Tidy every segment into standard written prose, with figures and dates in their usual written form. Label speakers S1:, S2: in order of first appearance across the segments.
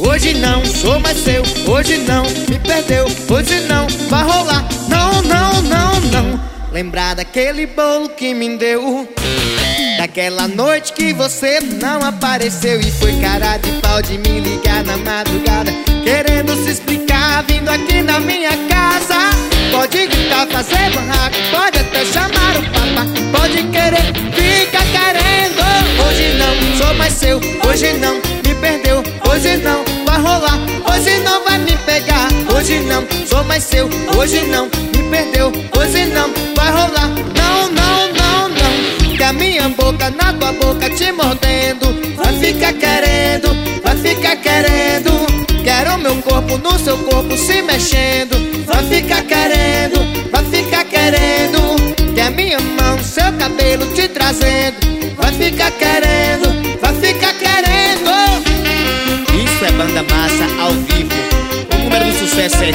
S1: hoje não sou mais seu. Hoje não me perdeu, hoje não vai rolar. Não, não, não, não. Lembrar daquele bolo que me deu, daquela noite que você não apareceu e foi cara de pau de me ligar na madrugada, querendo se explicar, vindo aqui na minha casa. Pode gritar, fazer barraco, pode até chamar o papá, pode querer, fica querendo. Hoje não sou mais seu, hoje não me perdeu, hoje não vai rolar, hoje não vai me pegar. Hoje não sou mais seu, hoje não me perdeu, hoje não vai rolar. Não, não, não, não. Que a minha boca na tua boca te mordendo, vai ficar querendo, vai ficar querendo. Quero meu corpo no seu corpo se mexendo, vai ficar querendo, vai ficar querendo. Que a minha mão no seu cabelo te trazendo, vai ficar querendo, vai ficar querendo. Isso é Banda Massa ao vivo. O número do sucesso é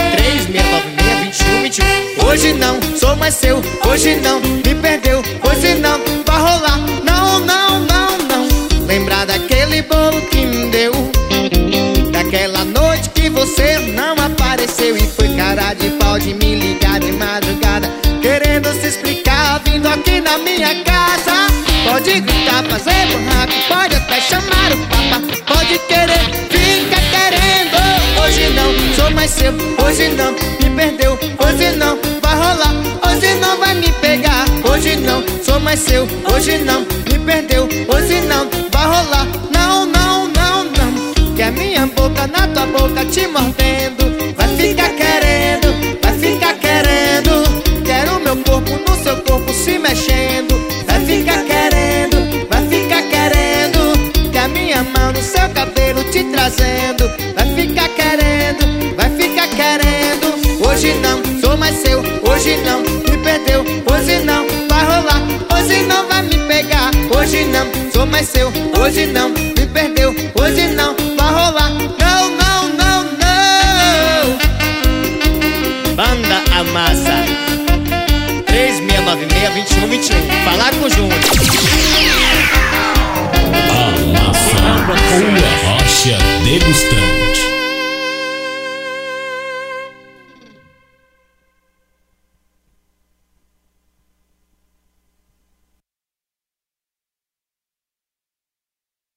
S1: 3696-2121. Hoje não sou mais seu, hoje não me perdeu, hoje não vai rolar. Não, não, não, não. Lembrar daquele bolo que me deu, daquela noite que você não apareceu e foi cara de pau de me ligar de madrugada, querendo se explicar, vindo aqui na minha casa. Pode gritar, fazer barraco, pode até chamar o papá, pode querer, fica querendo. Hoje não sou mais seu, hoje não me perdeu, hoje não vai rolar, hoje não vai me pegar. Hoje não sou mais seu, hoje não me perdeu, hoje não vai rolar. Não, não, não, não. Que a minha boca na tua boca te mordendo, vai ficar querendo, vai ficar querendo. Quero meu corpo no seu corpo se mexendo, vai ficar querendo, vai ficar querendo. Que a minha mão no seu cabelo te trazendo, vai ficar querendo, vai ficar querendo. Hoje não sou mais seu, hoje não me perdeu, hoje não vai rolar, hoje não vai me pegar. Hoje não sou mais seu, hoje não me perdeu, hoje não vai rolar. Não, não, não, não. Banda Amassa 3696-2121. Falar com o Júnior.
S2: Amassa com a Rocha degustando.